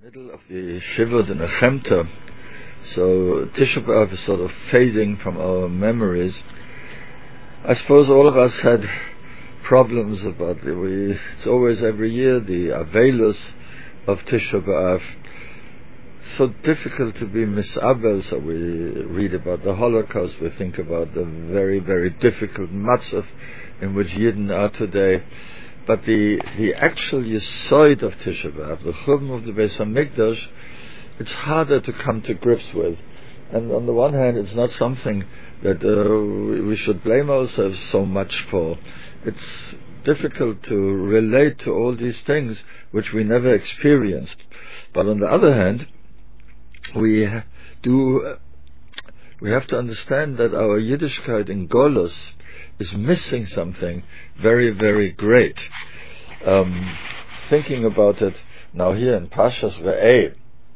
middle of the Shiva, the Nechemta, so Tisha B'Av is sort of fading from our memories. I suppose all of us had problems about it. It's always every year the Avelus of Tisha B'Av. So difficult to be misabel, so we read about the Holocaust, we think about the very, very difficult matzav in which Yidden are today. But the actual Yesod of Tisha B'Av, the Churban of the Beis HaMikdash, it's harder to come to grips with. And on the one hand, it's not something that we should blame ourselves so much for. It's difficult to relate to all these things which we never experienced. But on the other hand, we have to understand that our Yiddishkeit in Golus is missing something very, very great. Thinking about it now here in Parshas Re'eh.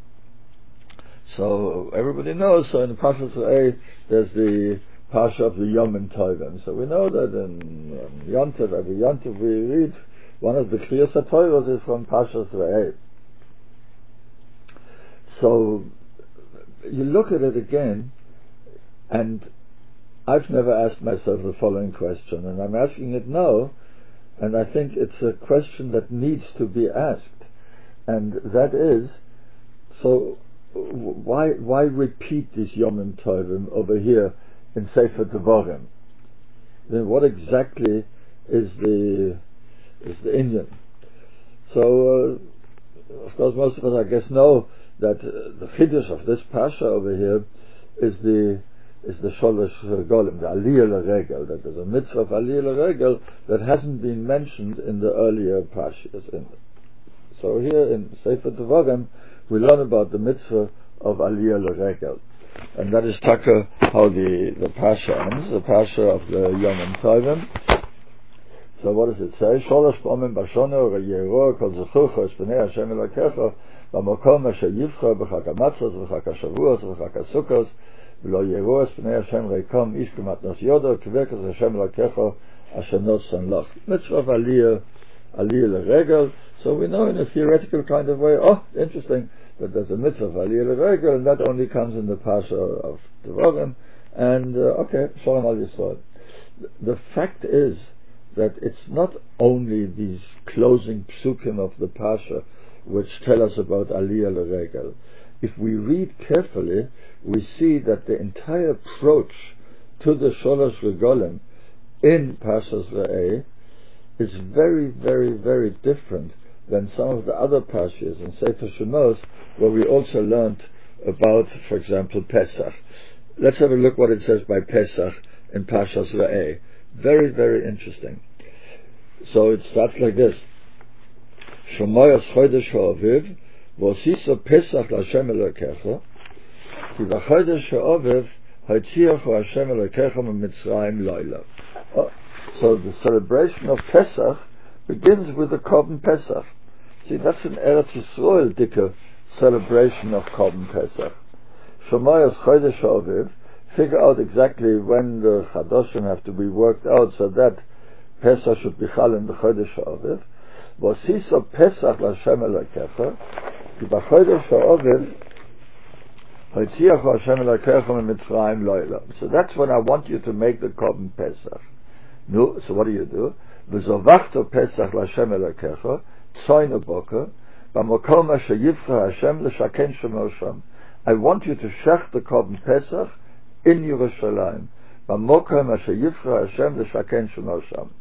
So everybody knows, so in Parshas Re'eh there's the Parsha of the Yom Tovim. So we know that in Yontiv, every Yontiv we read one of the Kriyas HaTorah is from Parshas Re'eh. So you look at it again, and I've never asked myself the following question, and I'm asking it now, and I think it's a question that needs to be asked, and that is, so why repeat this Yom Tovim over here in Sefer Devarim? Then what exactly is the inyan? So of course most of us I guess know that the chiddush of this Pasha over here is the Sholosh Golem, the Aliyah L'Regel, that there's a mitzvah of Aliyah L'Regel that hasn't been mentioned in the earlier Pashas. So here in Sefer Devarim we learn about the mitzvah of Aliyah L'Regel, and that is taka how the Pasha ends, the Pasha of the Yom Tovim. So what does it say? Sholosh Pa'amim Bashono V'Yero Kol Zechucho Es B'nei Hashem Elokecha B'Makom Asher Yivcha B'Chag HaMatzos V'Chag HaShavuos V'Chag HaSukkos V'Lo Yero Es B'nei Hashem Reikom Ish K'matnos Yodo K'Vekas Hashem Elokecha Asher Notzon Loch. Mitzvah of Aliyah L'Regel. So we know in a theoretical kind of way, interesting, that there's a mitzvah of Aliyah L'Regel, and that only comes in the Pasha of Devarim, and Shalom Al Yisrael. The fact is that it's not only these closing psukim of the Pasha which tell us about Aliyah L'Regel. If we read carefully, we see that the entire approach to the Sholosh Regolim in Parshas Re'eh is very, very, very different than some of the other Pashas in Sefer Shemos, where we also learned about, for example, Pesach. Let's have a look what it says by Pesach in Parshas Re'eh. Very, very interesting. So it starts like this: Shomayos Chodesh Ha'aviv V'osiso Pesach L'Hashem Elokecha Ki V'Chodesh Ha'aviv Ha'tziachu Hashem Elokecha M'Mitzrayim Loila. So the celebration of Pesach begins with the Korban Pesach. See, that's an Eretz Yisrael dika celebration of Korban Pesach. Shomayos Chodesh Ha'aviv, figure out exactly when the Chadoshim have to be worked out so that Pesach should be chal in the Chodesh Ha'aviv. V'osiso Pesach L'Hashem Elokecha Ki B'Chodesh Ha'aviv Ha'tziachu Hashem Elokecha M'Mitzrayim Loila. So that's when I want you to make the Korban Pesach. No, so what do? V'zovachto Pesach L'Hashem Elokecha Tzoyin Uboker B'Makom Asher Yivcha Hashem L'Shaken Shemo Sham. I want you to shech the Korban Pesach in Yerushalayim. B'Makom Asher Yivcha Hashem L'Shaken Shemo Sham.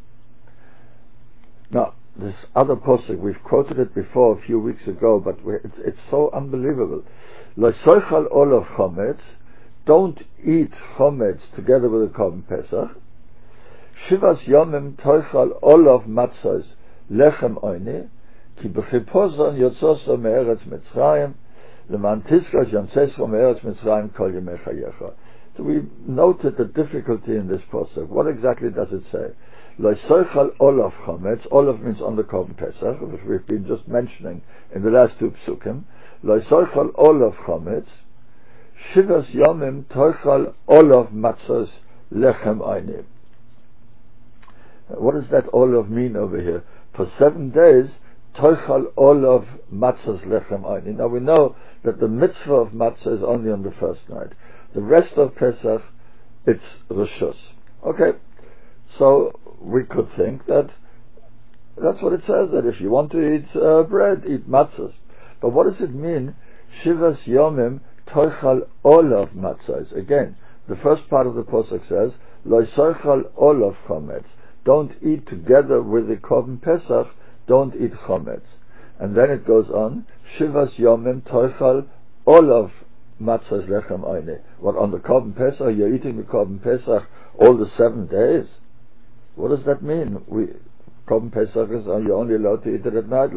Now, this other pasuk, we've quoted it before a few weeks ago, but it's so unbelievable. Lo soichal olav chometz, don't eat chometz together with the Korban Pesach. Shivas yomim toichal olav matzos lechem oini, ki b'chipozon yotzoso me'eretz Mitzrayim, leman tizkos yamseso me'eretz Mitzrayim kol yemei chayecha. So we noted the difficulty in this pasuk. What exactly does it say? Lo soichal olav chometz. Olav means on the Korban Pesach, which we've been just mentioning in the last two psukim. Lo soichal olav chometz. Shivas yomim toichal olav matzos lechem oini. What does that olav mean over here? For 7 days Toichal Olav Matzahs Lechem Oini. Now we know that the mitzvah of matzah is only on the first night. The rest of Pesach, it's Rishus. Okay, so we could think that that's what it says, that if you want to eat bread, eat matzahs. But what does it mean? Shivas Yomim Toichal Olav Matzahs. Again, the first part of the pasuk says, Lo Soichal Olav Chometz. Don't eat together with the Korban Pesach, don't eat Chometz. And then it goes on, Shivas Yomim Toichal Olav Matzahs Lechem Oini. What, on the Korban Pesach, you're eating the Korban Pesach all the 7 days? What does that mean? Korban Pesach is, you're only allowed to eat it at night.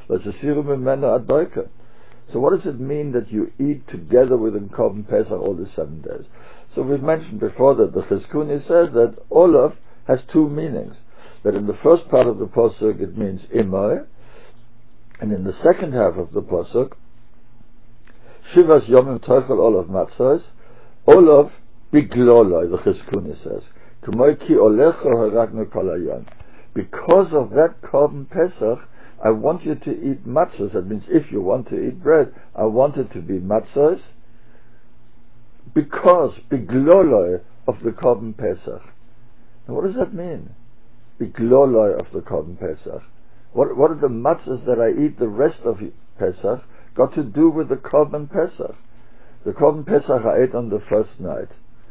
So what does it mean that you eat together with the Korban Pesach all the 7 days? So we've mentioned before that the Chizkuni says that Olav has two meanings. That in the first part of the pasuk it means Imoy, and in the second half of the pasuk, Shivas Yomim Toichal Olav Matzahs, Olav Bigloloi, the Chizkuni says, K'moy ki olecha haragnu kol hayom. Because of that Korban Pesach, I want you to eat matzahs. That means if you want to eat bread, I want it to be matzahs, because Bigloloi of the Korban Pesach. Now what does that mean? Bigloloi of the Korban Pesach. What are the matzahs that I eat the rest of Pesach got to do with the Korban Pesach? The Korban Pesach I ate on the first night.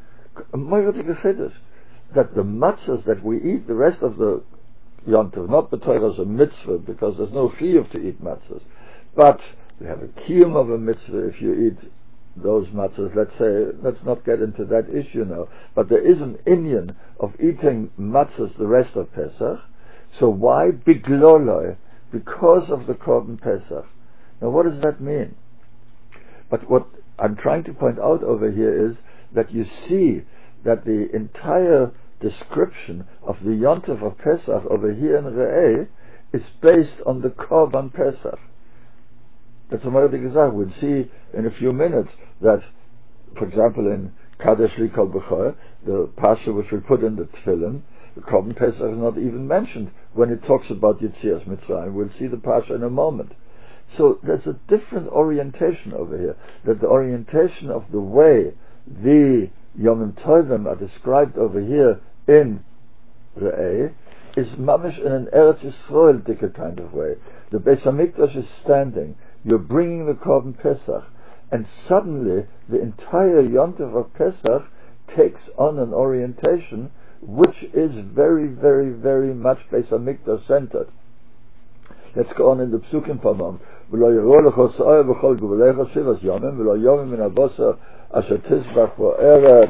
That the matzahs that we eat the rest of the Yom Tov, not b'Torah as a mitzvah, because there's no chiyuv to eat matzahs, but we have a kiyum of a mitzvah if you eat those matzahs. Let's not get into that issue now, but there is an inyan of eating matzahs the rest of Pesach. So why bigloloi? Because of the Korban Pesach. Now what does that mean? But what I'm trying to point out over here is that you see that the entire description of the Yontif of Pesach over here in Re'eh is based on the Korban Pesach. That's what we'll see in a few minutes that, for example, in Kadesh Li Kol B'chor, the Pasha which we put in the Tefillin, the Korban Pesach is not even mentioned when it talks about Yetzias Mitzrayim. We'll see the Pasha in a moment. So there's a different orientation over here, that the orientation of the way the Yomim Tovim are described over here in Re'eh is mamish in an Eretz Yisrael dika kind of way. The Beis HaMikdash is standing, you're bringing the Korban Pesach, and suddenly the entire Yontif of Pesach takes on an orientation which is very, very, very much Beis HaMikdash centered. Let's go on in the Psukim for a moment. V'lo yero lecho sa'or v'chol guvelecha shivas yomim v'lo yomim min abosar asher tizbach v'eret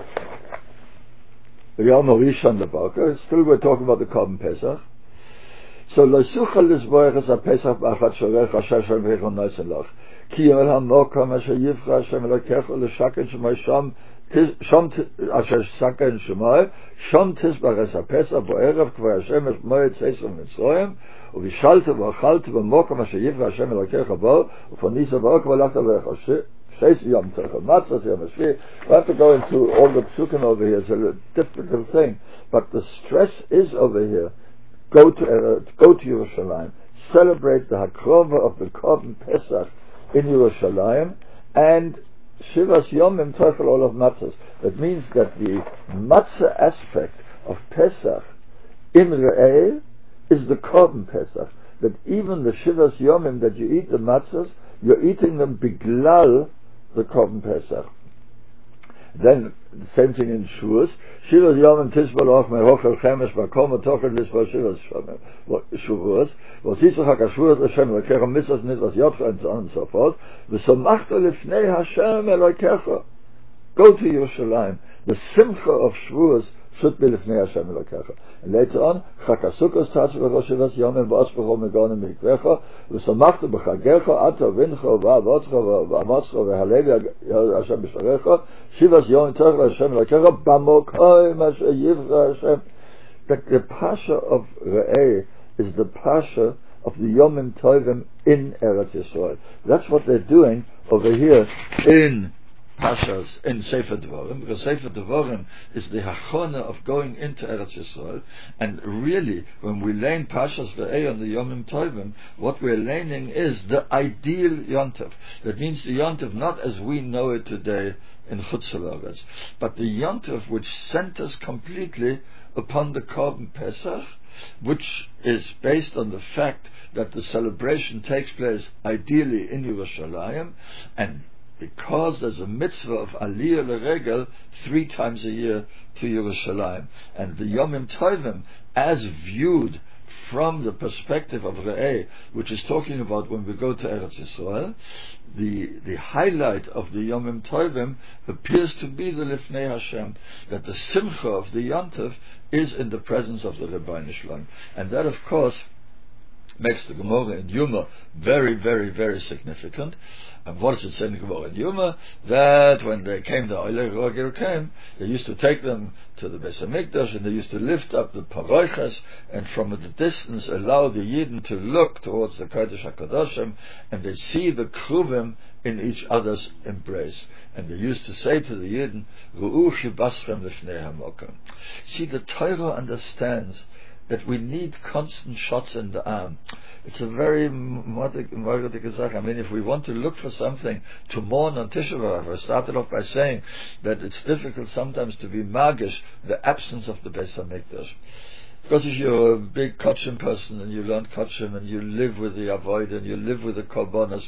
v'yom harishon leBoker. Still we're talking about the Korban Pesach. So lo suchal lizboich es ha-Pesach b'achat shorech asher shem v'echon noisen loch ki yomel ha-mokom asher yivcha Hashem elokecho l'shaken shemai shom asher shaken shemai shom tizbach es ha-Pesach bo'erev k'vay Hashem es moed seisum Mitzrayim ובשלת ואכלת במוקם אשר יברא השם אלוקיך בו ופניס באוק והלכת שש יום תאכל מצות יום השביעי. We have to go into all the psukim over here. It's a different thing, but the stress is over here. Go to Yerushalayim, celebrate the Hakrova of the Korban Pesach in Yerushalayim, and Shivas Yomim Toichel Olav Matzahs. That means that the matzah aspect of Pesach in Re'eh is the Korban Pesach, that even the Shivas Yomim that you eat the matzahs, you're eating them biglal the Korban Pesach. Then the same thing in Shavuos. Shivas Yomim Tizbalach Mehochel Chemesh Bakom Tochel Lisba Shivas Shavuos. V'Sitzach HaKashuas Hashem Elokecha Misas Nidras Yotcha and so on and so forth. V'Somachta Lifnei Hashem Elokecha. Go to Yerushalayim. The Simcha of Shavuos should be Lifnei Hashem Elokecha. And later on, Chakasukos Tatsu V'Rosh Shivas Yomim V'Ospecho Megonim Mikvecha V'Somachta B'Chagecha Ata Vincha V'Avotcha V'Amotcha V'Halevi Hashem B'Sharecha Shivas Yomim Tochel Hashem Elokecha B'Mokoim Asher Yivcha Hashem. That the Pasha of Re'eh is the Pasha of the Yomim Tovim in Eretz Yisrael. That's what they're doing over here in Pashas in Sefer Devarim, because Sefer Devarim is the hachona of going into Eretz Yisrael, and really, when we learn Pashas Ve'eh on the Yomim Tovim, what we're learning is the ideal Yontif. That means the Yontif not as we know it today in Chutz La'aretz, but the Yontif which centers completely upon the Korban Pesach, which is based on the fact that the celebration takes place ideally in Yerushalayim, and because there's a mitzvah of Aliyah L'Regel 3 times a year to Yerushalayim. And the Yomim Tovim, as viewed from the perspective of Re'eh, which is talking about when we go to Eretz Yisrael, the highlight of the Yomim Tovim appears to be the Lifnei Hashem, that the simcha of the Yontif is in the presence of the Rebbeinu Shalom. And that, of course, makes the Gemara in Yuma very, very, very significant. And what does it say in the Gemara in Yuma? That when they came, the Oilei Rogel came, they used to take them to the Beis HaMikdash, and they used to lift up the Paroiches, and from the distance allow the Yidden to look towards the Kodesh HaKadoshim, and they see the Kruvim in each other's embrace. And they used to say to the Yidden, Ru'u Shibaschem Lifnei HaMokem. See, the Torah understands that we need constant shots in the arm. It's a very modige Sache. I mean, if we want to look for something to mourn on Tisha B'Av, I started off by saying that it's difficult sometimes to be magish the absence of the Beis HaMikdash. Because if you're a big Kodshim person and you learn Kodshim and you live with the Avoid and you live with the Korbanos,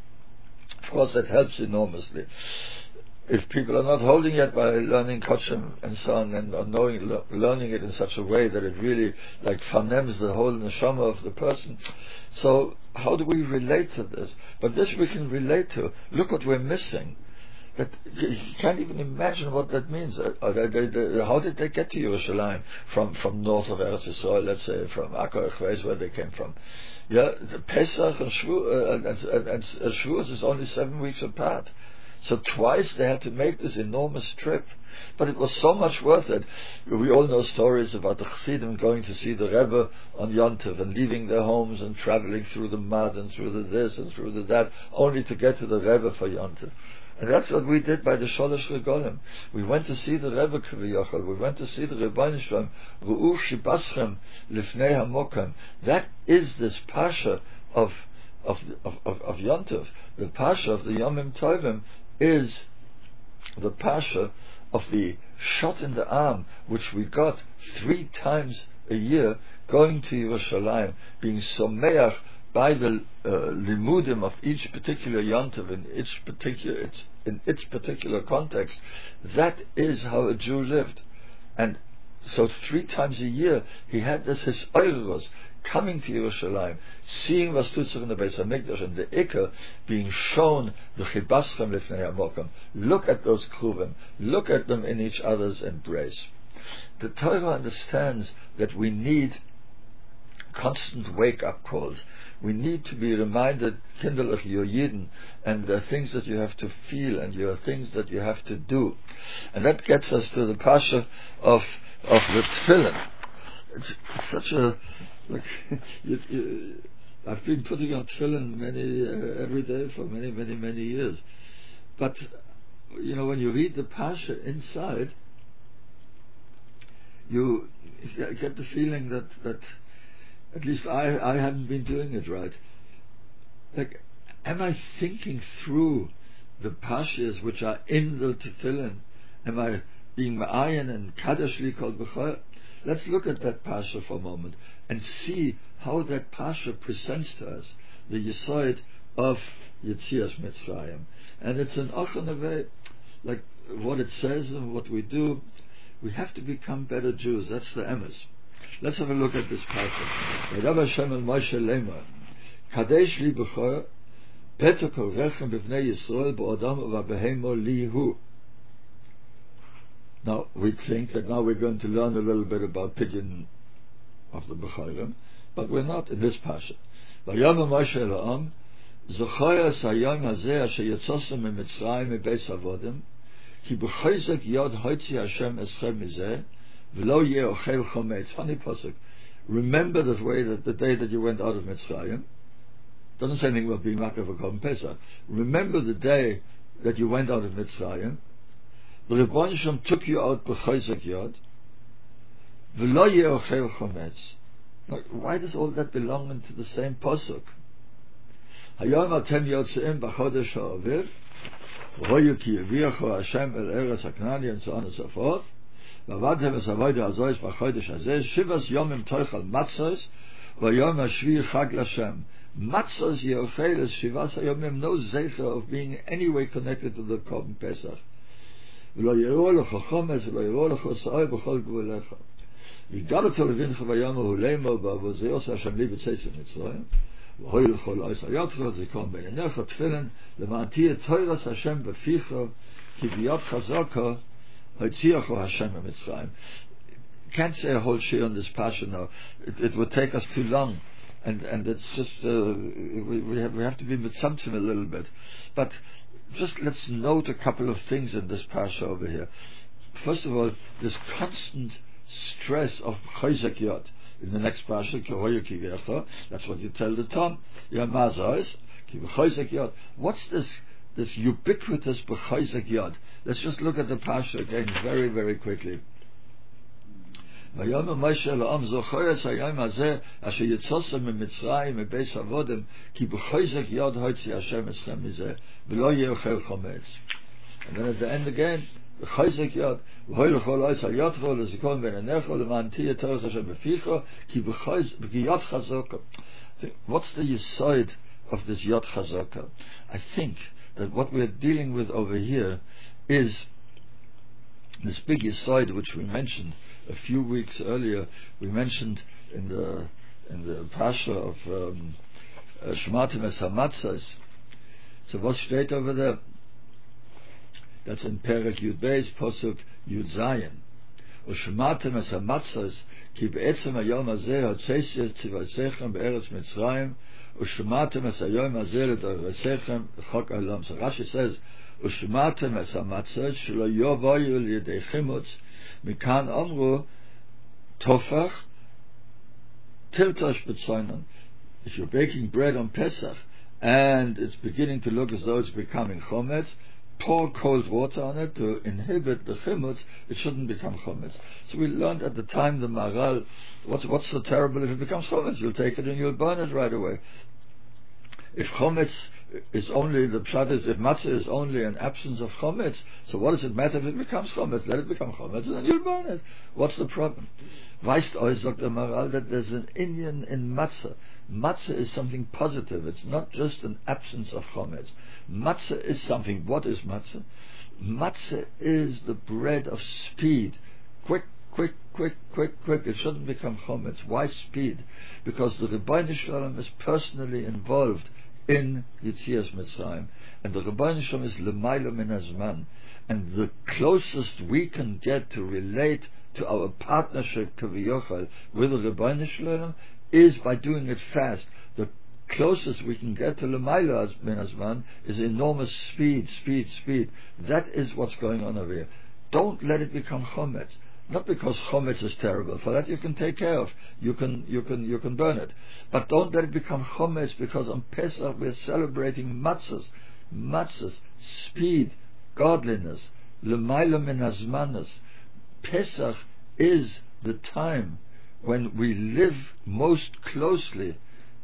of course that helps enormously. If people are not holding it by learning Kodshim and so on, and learning it in such a way that it really like fanems the whole neshama of the person, so how do we relate to this? But this we can relate to. Look what we're missing. That you can't even imagine what that means. How did they get to Yerushalayim from north of Eretz Yisrael, let's say from Akko Echveis, where they came from? Yeah, the Pesach and Shavuos is only 7 weeks apart. So twice they had to make this enormous trip. But it was so much worth it. We all know stories about the Chassidim going to see the Rebbe on Yontiv and leaving their homes and traveling through the mud and through the this and through the that, only to get to the Rebbe for Yontiv. And that's what we did by the Sholosh Regolim. We went to see the Rebbe Kviyochel. We went to see the Rebbeinu Shalom. Ru'u Shibaschem Lifnei HaMokem. That is this Pasha of Yontiv. The Pasha of the Yomim Tovim is the Pasha of the shot in the arm, which we got 3 times a year, going to Yerushalayim, being someach by the limudim of each particular yontiv in its particular context. That is how a Jew lived. And so 3 times a year he had this his oiros, coming to Yerushalayim, seeing was tut sich in the Beis HaMikdash, and the Iker being shown the Chibaschem Lifnei HaMokem. Look at those Kruvim, look at them in each other's embrace. The Torah understands that we need constant wake-up calls. We need to be reminded, kinderlich, you're Yidden, and there are things that you have to feel, and there are things that you have to do. And that gets us to the Pasha of the Tefillin. It's such a I've been putting on tefillin every day for many years. But when you read the Pasha inside, you get the feeling that at least I haven't been doing it right. Like, am I thinking through the Pashas which are in the tefillin? Am I being ma'ayin and kadosh li kol b'chol? Let's look at that Pasha for a moment and see how that Pasha presents to us the Yesod of Yetzias Mitzrayim. And it's an Ochanaveh, like what it says and what we do. We have to become better Jews. That's the emes. Let's have a look at this Pasha. Rabbi Shem el Moshe Lema, Kadesh li b'chol, Peter kol rechem b'vnei Yisrael b'odam u'v'behemo lihu. Now, we think that now we're going to learn a little bit about pidyon of the B'chayim, but we're not in this Pasha. Vayom Moshe Elohim, Zochayas hayom hazeh asher yitzosem miMitzrayim mibeis avodim, ki b'chayzek yod hoitzi Hashem eschem mizeh, v'lo yeh ochel chometz. Funny pasuk. Remember the day that you went out of Mitzrayim. Doesn't say anything about being Makav or Korban Pesach. Remember the day that you went out of Mitzrayim. The Rebbeinu Shalom took you out b'chayzak yod. V'lo ye'ochel chometz. Why does all that belong into the same pasuk? Hayom atem yotzeim b'chodesh ha'aviv. V'hoyu ki yeviacho Hashem el eretz haknani, and so on and so forth. V'avadhem es avodah azois b'chodesh hazeh. Shivas yomim toichal matzos. V'yom hashvi chag l'Hashem. Matzos ye'ochel es shivas hayomim. No zeicher of being in any way connected to the Korban Pesach. V'lo ye'ro lecho chometz. V'lo ye'ro lecho sa'oi b'chol gvulecha. V'gadato levincha v'yomu hulemo ba'avozeos Hashem li b'tzeis v'mitzrayim. V'hoy l'chol ois hayotcho zikon b'yinecha tefillin le'ma'an tiyeh toiras Hashem b'ficha ki b'yad chazaka hotziacho Hashem b'mitzrayim. Can't say a whole shir on this passion now. It would take us too long, and it's just we have to be mitzamtzim a little bit. But just let's note a couple of things in this pasha over here. First of all, this constant stress of chayzak yod in the next pasha, kehoyu ki v'echa. That's what you tell the Tom. Yamazos ki v'chayzak yod. What's this ubiquitous b'chayzak yod? Let's just look at the pasha again very, very quickly. ויאמר משה לעם זוכרס היום הזה אשר יצאתם ממצרים מבית עבודם כי בחזק יד הוציא השם אתכם מזה ולא יאכל חמץ. And then at the end again, בחזק יד והוי לכל עץ על יתרו לזיכרון בין עיניך למען תהיה תורת השם בפיך כי יד חזקה. What's the yesod of this yad chazaka? I think that what we are dealing with over here is this big yesod which we mentioned a few weeks earlier. We mentioned in the pasha of Shematim es hamatzos. So what steht over there? That's in Perek Yud Beis Posuk Yud Zayin. Ushematim es hamatzos ki be'etzem hayom hazeh hotzeis tzivasechem be'eretz Mitzrayim ushematim es hayom hazeh l'dorasechem chok olam. So Rashi says ushematim es hamatzos shelo yovoyu l'yedei chimutz Mikan Amru Tofach Tiltosh B'tzoinon. If you're baking bread on Pesach and it's beginning to look as though it's becoming chometz, pour cold water on it to inhibit the chimutz. It shouldn't become chometz. So we learned at the time the Maharal, what's so terrible if it becomes chometz? You'll take it and you'll burn it right away. If chometz is only, the pshat is, if matzah is only an absence of chometz, so what does it matter if it becomes chometz? Let it become chometz and then you'll burn it. What's the problem? Weist euch, sagt der Maharal, that there's an Indian in matzah. Matzah is something positive. It's not just an absence of chometz. Matzah is something. What is matzah? Matzah is the bread of speed. Quick. It shouldn't become chometz. Why speed? Because the Rebbeinu Shalom is personally involved in Yitzias Mitzrayim, and the Rebbeinu Shalom is l'maylo min hazman, and the closest we can get to relate to our partnership Kaviyachal with the Rebbeinu Shalom is by doing it fast. The closest we can get to l'maylo min hazman is enormous speed. That is what's going on over here. Don't let it become chometz. Not because chometz is terrible. For that you can take care of. You can burn it. But don't let it become chometz, because on Pesach we're celebrating matzahs. Matzahs, speed, godliness, l'maylo min hazmanos. Pesach is the time when we live most closely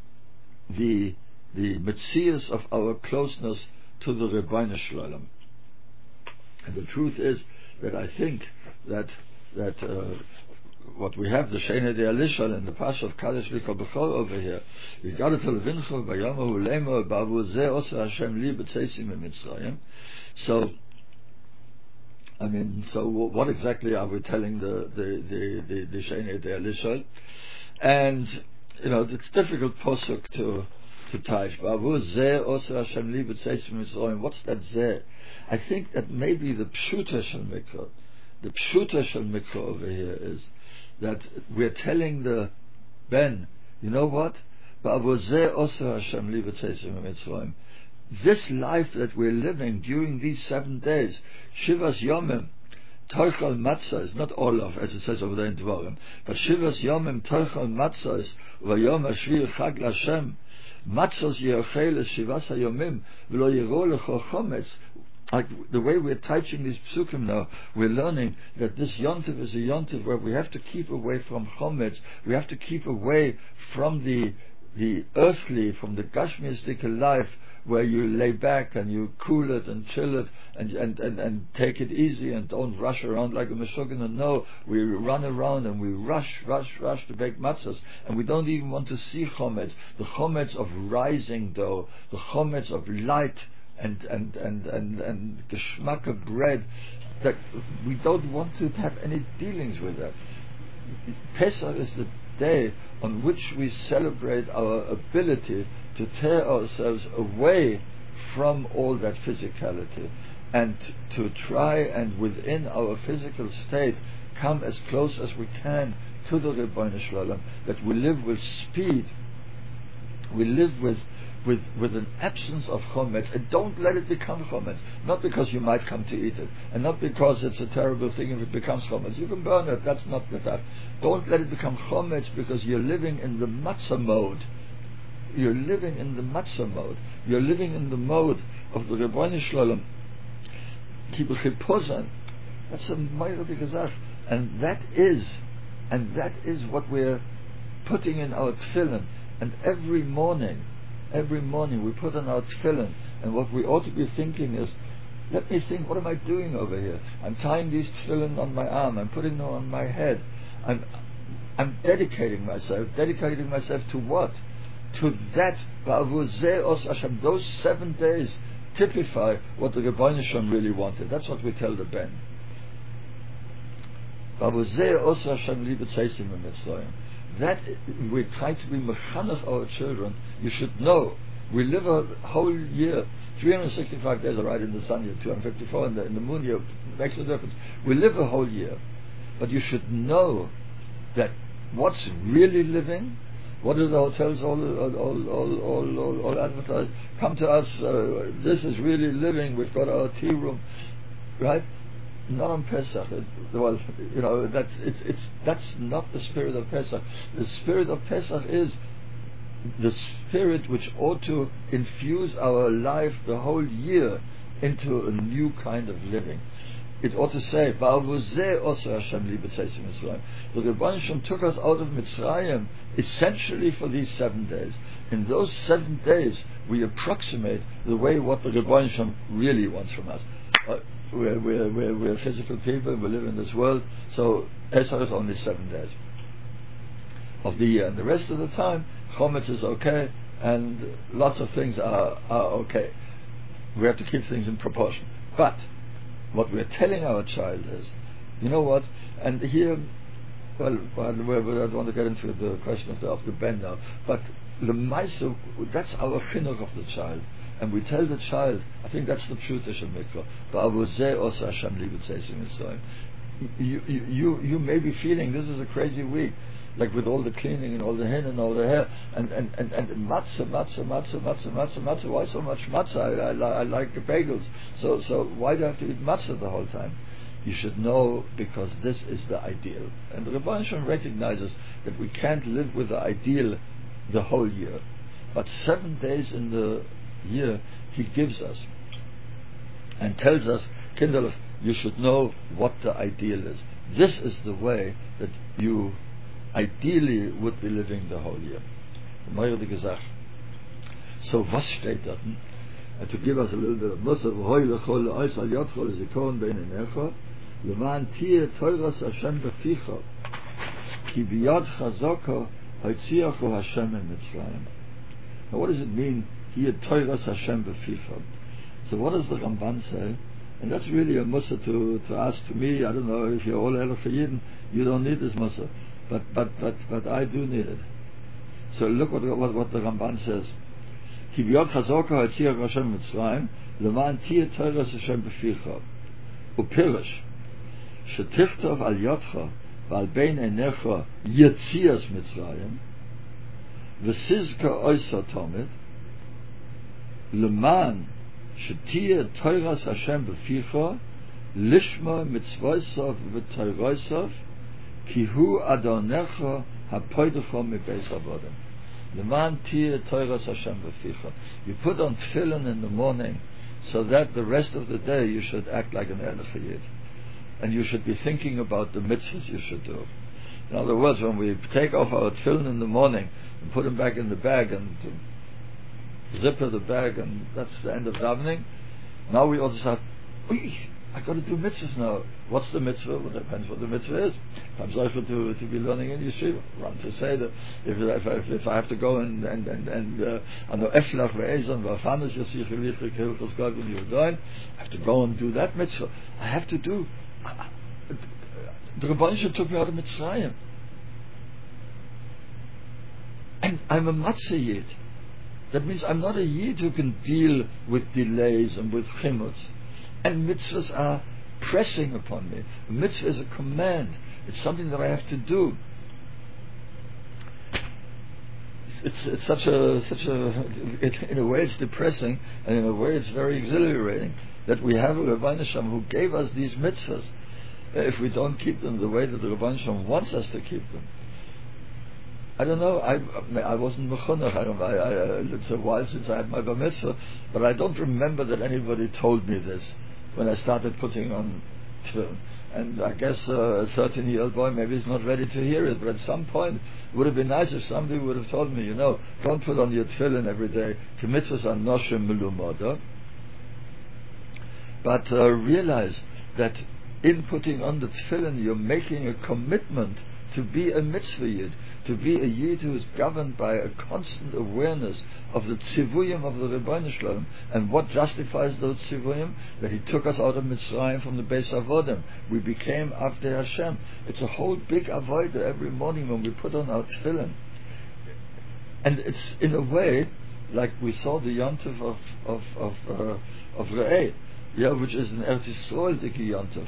the metzias of our closeness to the Rebbeinu Shalom. And the truth is that I think that what we have, the Sheina de Alishal in the Pasha of Kadesh Likol B'chol over here, we got it to Levincha V'yamahu Lema Ba'avu Zeh Osa Hashem Li B'tzeisim Mitzrayim. So, I mean, so what exactly are we telling the Sheina de Alishal? And it's difficult posuk to type. Ba'avu Zeh Osa Hashem Li B'tzeisim Mitzrayim. What's that Zeh? I think that maybe the Pshuta Shel Mikra. The Pshuta Shel Mikra over here is that we're telling the Ben, you know what? This life that we're living during these 7 days, Shivas Yomim, Toichal Matzos, not all of, as it says over there in Dvarim, but Shivas Yomim, Toichal Matzos, Vayom Hashvi Chag Lashem, Matzos Yeochel Shivas Yomim, V'lo Yiro Lecho Chometz. Like the way we're teaching these psukim now, we're learning that this yontiv is a yontiv where we have to keep away from chometz, we have to keep away from the earthly, from the gashmistic life, where you lay back and you cool it and chill it and take it easy and don't rush around like a meshugana. No, we run around and we rush to bake matzahs, and we don't even want to see chometz, the chometz of rising dough, the chometz of light and geschmack of bread, that we don't want to have any dealings with that. Pesach is the day on which we celebrate our ability to tear ourselves away from all that physicality and to try and within our physical state come as close as we can to the Ribbono Shel Olam, that we live with speed, we live with an absence of chometz, and don't let it become chometz. Not because you might come to eat it, and not because it's a terrible thing if it becomes chometz. You can burn it, that's not that. Don't let it become chometz because you're living in the matzah mode. You're living in the matzah mode. You're living in the mode of the Ribbono Shel Olam. Kibbutz Chipozan. That's a meilige Gesach. And that is what we're putting in our tefillin. And every morning we put on our tefillin, and what we ought to be thinking is, let me think, what am I doing over here? I'm tying these tefillin on my arm, I'm putting them on my head, I'm dedicating myself to what? To that, those 7 days typify what the Ribbono Shel Olam really wanted. That's what we tell the Ben. That we try to be mechanech our children. You should know, we live a whole year, 365 days are right in the sun year, 254 in the moon year, makes a difference. We live a whole year, but you should know that what's really living. What do the hotels all advertise? Come to us. This is really living. We've got our tea room, right? Not on Pesach. That's not the spirit of Pesach. The spirit of Pesach is the spirit which ought to infuse our life the whole year into a new kind of living. It ought to say, the Ribbono Shel Olam took us out of Mitzrayim essentially for these 7 days. In those 7 days, we approximate the way what the Ribbono Shel Olam really wants from us. We're physical people, we live in this world, so Pesach is only 7 days of the year, and the rest of the time, chometz is okay, and lots of things are okay. We have to keep things in proportion. But what we're telling our child is, you know what, and here, well, I don't want to get into the question of the Ben now, but the Maisa, that's our chinuch of the child. And we tell the child, I think that's the Pshuta Shel Mikra, you may be feeling this is a crazy week, like with all the cleaning and all the hin and all the hair, and matzah. Why so much matzah? I like the bagels. So why do I have to eat matzah the whole time? You should know, because this is the ideal. And the Ribbono Shel Olam recognizes that we can't live with the ideal the whole year. But 7 days in the year He gives us and tells us, Kinderlich, you should know what the ideal is. This is the way that you ideally would be living the whole year. So was steht da? To give us a little bit of Musaf, Leman tier teuras Hashem beficha, ki biyad chazaka haitziachu Hashem in Mitzrayim. Now what does it mean, tier teuras Hashem beficha? So what does the Ramban say? And that's really a Musa to ask to me. I don't know if you're all Elef Yidden, you don't need this Musa, but I do need it. So look what the Ramban says. Ki biyad chazaka haitziachu Hashem in Mitzrayim, leman tier teuras Hashem beficha. Upirish. שתכתוב על ידך ועל בין עיניך יציאת מצרים וסזכה עושה תמיד למען שתהיה תורת השם בפיך לשמוע מצוותיו ותורתיו כי הוא אדונך הפודך מבית עבדים. למען תהיה תורת השם בפיך. You put on tefillin in the morning so that the rest of the day you should act like an Ehrlich Yid. And you should be thinking about the mitzvahs you should do. In other words, when we take off our tefillin in the morning and put them back in the bag and zipper the bag, and that's the end of davening, now we ought to start, I got to do mitzvahs now. What's the mitzvah? Well, it depends what the mitzvah is. If I'm supposed to be learning in yeshiva, run to say that if I have to go and I have to go and do that mitzvah. I have to do. The Rebbeinu Shalom took me out of Mitzrayim, and I'm a matzah yid. That means I'm not a yid who can deal with delays and with chimutz. And mitzvahs are pressing upon me. A mitzvah is a command. It's something that I have to do. It's such a in a way it's depressing, and in a way it's very exhilarating that we have a Rebbeinu Shalom who gave us these mitzvahs. If we don't keep them the way that the Rebbeinu Shalom wants us to keep them, I don't know. I wasn't mechunach. It's a while since I had my bar mitzvah, but I don't remember that anybody told me this when I started putting on tefillin. And I guess a 13-year-old boy maybe is not ready to hear it, but at some point it would have been nice if somebody would have told me, don't put on your tefillin every day. The mitzvahs are noshim melumad. But realize that in putting on the tefillin, you're making a commitment to be a mitzvah yid, to be a yid who is governed by a constant awareness of the tzivuyim of the Rebbeinu Shalom. And what justifies those tzivuyim? That He took us out of Mitzrayim from the Beis Avodim. We became Avdei Hashem. It's a whole big avodah every morning when we put on our tefillin. And it's in a way like we saw the Yontif of Re'eh, which is an Eretz Yisrael Diki Yontif.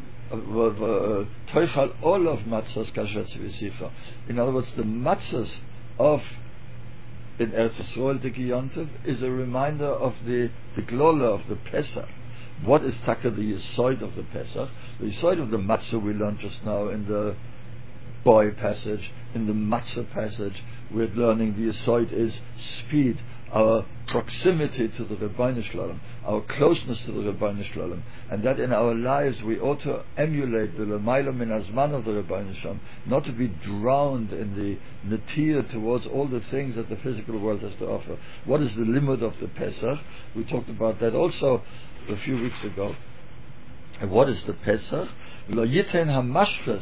Toichal all of matzahs kashetz v'sicha. In other words, the matzahs of in Eretz Yisrael Diki Yontif is a reminder of the glola of the Pesach. What is taka the yisoid of the Pesach? The yisoid of the matzah we learned just now in the boy passage. In the matzah passage, we're learning the yisoid is speed, our proximity to the Rebbeinu Shalom, our closeness to the Rebbeinu Shalom, and that in our lives we ought to emulate the L'mayla min hazman of the Rebbeinu Shalom, not to be drowned in the netir towards all the things that the physical world has to offer. What is the limud of the Pesach? We talked about that also a few weeks ago. And what is the Pesach? Lo yiten hamashches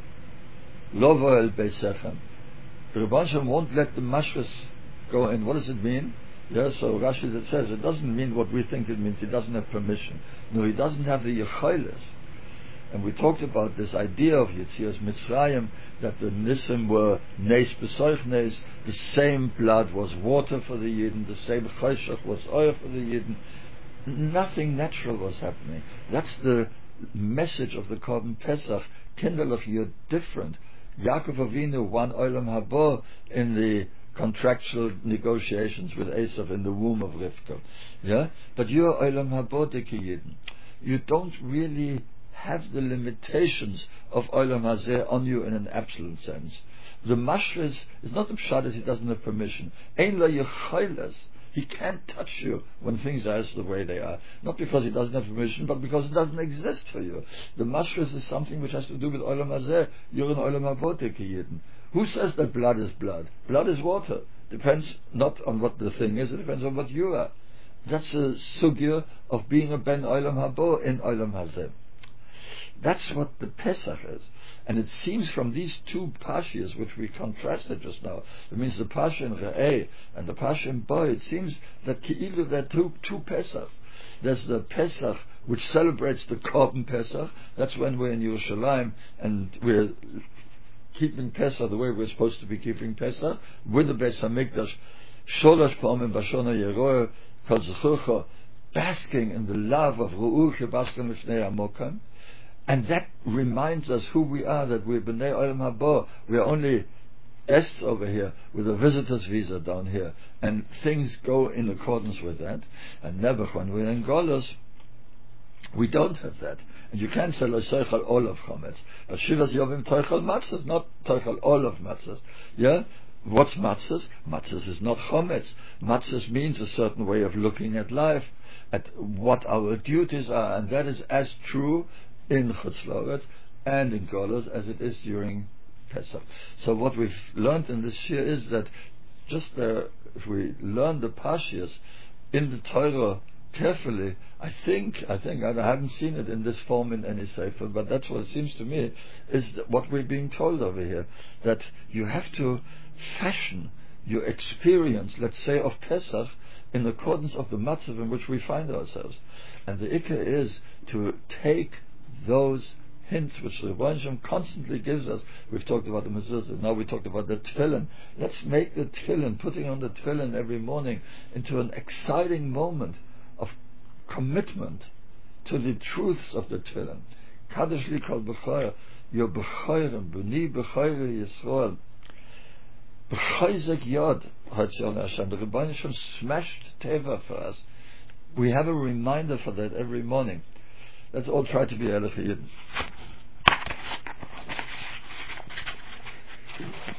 lo voel beisechem. The Rebbeinu Shalom won't let the mashches go in. What does it mean? So Rashi that says it doesn't mean what we think it means. He doesn't have permission. No, he doesn't have the Yecholes. And we talked about this idea of Yetzias Mitzrayim, that the Nisim were Nes B'soich Nes, the same blood was water for the Yidden, the same Choshech was oil for the Yidden. Nothing natural was happening. That's the message of the Korban Pesach. Kinderlich, you're different. Yaakov Avinu won Olam Haba in the contractual negotiations with Esav in the womb of Rivka. But you're Olam Haba Diki Yidden. You don't really have the limitations of Olam Hazeh on you in an absolute sense. The mashres is not the pshat as he doesn't have permission. Ein la yecholes. He can't touch you when things are the way they are. Not because he doesn't have permission, but because it doesn't exist for you. The mashres is something which has to do with Olam Hazeh. You're an Olam Haba Diki Yidden. Who says that blood is blood? Blood is water. Depends not on what the thing is, it depends on what you are. That's a sugya of being a ben Olam Haba in Olam Hazeh. That's what the Pesach is. And it seems from these two Pashias, which we contrasted just now, it means the Pasha in Re'eh and the Pasha in Bo, it seems that Ki'ilu there are two Pesachs. There's the Pesach which celebrates the Korban Pesach. That's when we're in Yerushalayim and we're keeping Pesach the way we're supposed to be keeping Pesach, with the Beis HaMikdash, Sholosh Pa'amim Bashona Yeroeh Kol Zechucha, basking in the love of Ru'uch Yebaskem Lifnei HaMokam. And that reminds us who we are, that we're B'nai Olam Haba. We're only guests over here with a visitor's visa down here. And things go in accordance with that. And never when we're in Golos, we don't have that. And you can't say Toichal all of Chometz. But Shivas Yovim Toichal Matzahs, not Toichal all of Matzahs. What's Matzahs? Matzahs is not Chometz. Matzahs means a certain way of looking at life. at what our duties are, and that is as true in Chutz La'aretz and in Golus as it is during Pesach. So what we've learned in this year is that if we learn the Pashias in the Torah carefully, I think I haven't seen it in this form in any Sefer, but that's what it seems to me is what we're being told over here, that you have to fashion your experience, let's say, of Pesach in accordance of the matzav in which we find ourselves. And the ikar is to take those hints which the Rebbeinu Shem constantly gives us. We've talked about the mezuzah, now we talked about the tefillin. Let's make the tefillin, putting on the tefillin every morning, into an exciting moment of commitment to the truths of the tefillin. Kadosh li kol b'choyer, your b'choyerim, b'ni b'choyer Yisrael, b'chayzek yod, Hatzion Hashem. The Rebbeinu Shem smashed teva for us. We have a reminder for that every morning. Let's all try to be Elef Yidden.